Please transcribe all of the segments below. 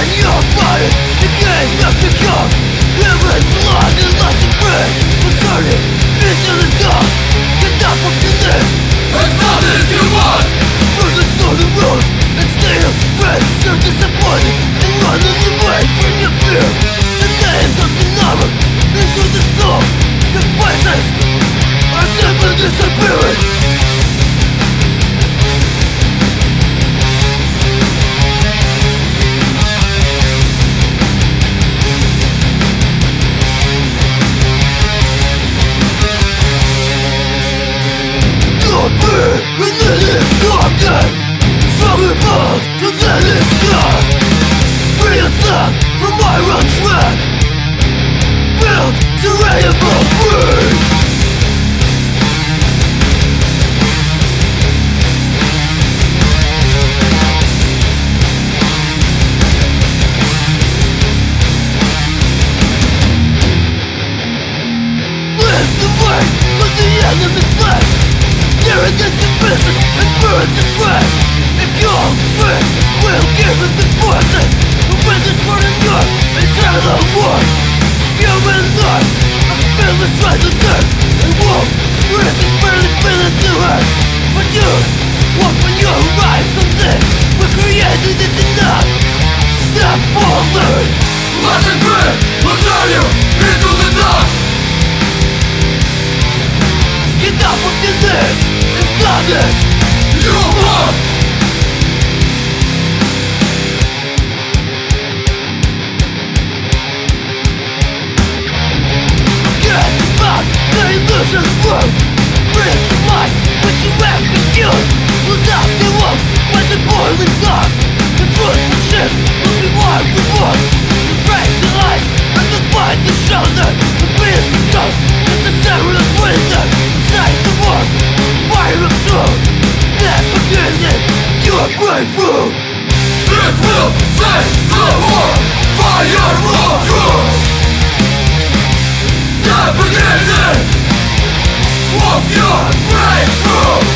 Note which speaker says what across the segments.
Speaker 1: your body, the game left to come. Living blood and lost and free. We're turning into the dark. Get up from this.
Speaker 2: It's not this you want.
Speaker 1: Through the stolen roads and stay afraid. You're disappointed and running away from your fear. The names of the number into the soul. The voices are simply disappearing. And then it's darkened. Strongly bound, and then it's gone. Free yourself from my wrong track. Build to rainbow free. Live the way of the enemy's flesh. Tear it into pieces and burn this way. If you're free, we'll give it the forces. The wind is running good inside the war. Human life, I feel the strength of death. And wolf, risk is barely feeling to hurt. But you, open your eyes on this. We created it enough. Step forward.
Speaker 2: Less and grit will turn you into the dust.
Speaker 1: Get up from this. Stop this!
Speaker 2: You must!
Speaker 1: Get back! The illusion's work! Bring to life what you have concealed! Lose out the wolf when the boiling dark! The truth will shift, will be more reward! The breaks the life and the fight the shoulder! The beast becomes necessary winter! Save the war! Fire of truth! Never beginning, your breakthrough!
Speaker 2: It will save the world! Fire of truth! The beginning of your breakthrough!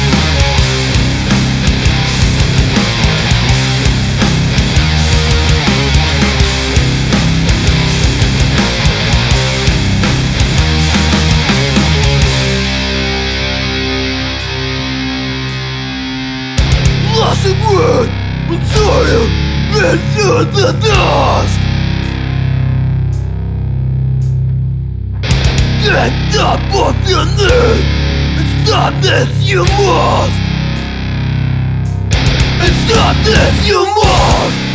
Speaker 1: Lost in wood, will turn you into the dust. Get up off your knees and stop this, you must. And stop this, you must.